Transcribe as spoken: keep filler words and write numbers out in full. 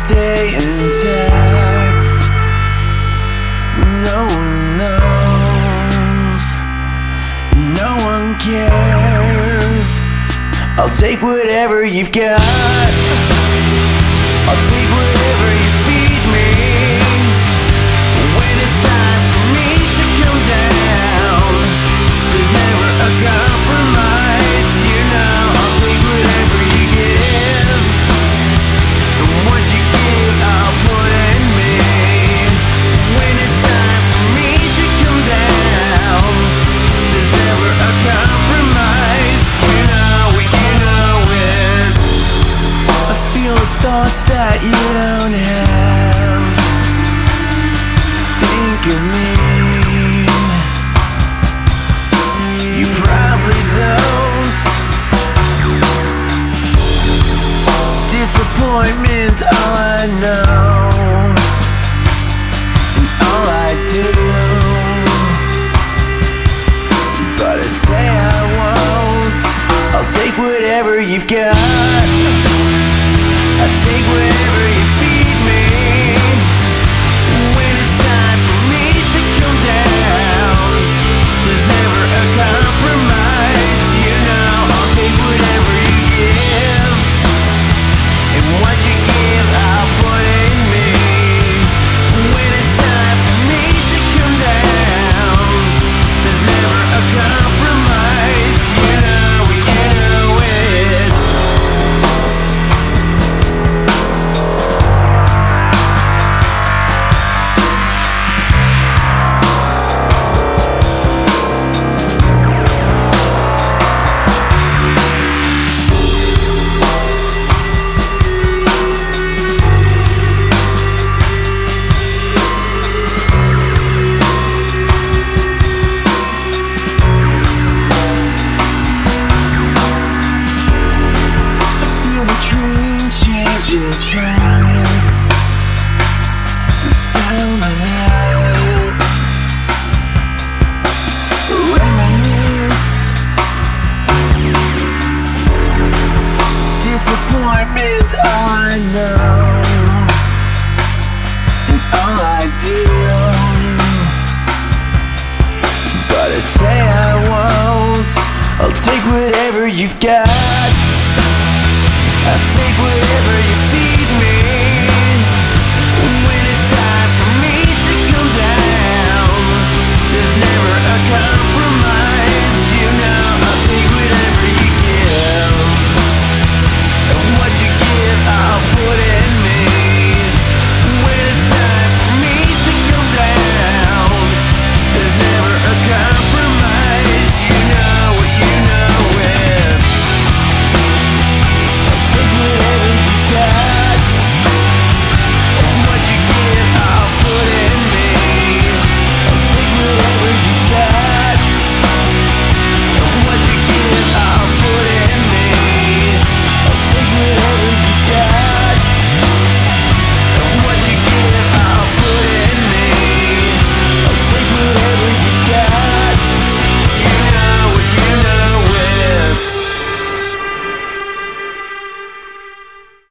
stay intact. No one knows, no one cares. I'll take whatever you've got. I'll take whatever you feed me. When it's time for me to come down, there's never a compromise, you know. I'll take whatever you give, and what you give I'll put in me. When it's time for me to come down, there's never a compromise, you know, you know it. I feel the thoughts that you don't have. Think of me. You probably don't. Disappointment's all I know, and all I do. But I say I won't. I'll take whatever you've got. I'll take whatever you feed me. When it's time for me to come down, there's never a compromise, you know. I'll take whatever you give, and what you give I'll put in me. When it's time for me to come down, there's never a compromise, you know, you know it. Changing tracks, the sound of that. Reminisce. Disappointment's all I know, and all I do. But I say I won't. I'll take whatever you've got. I'll take whatever you feed me.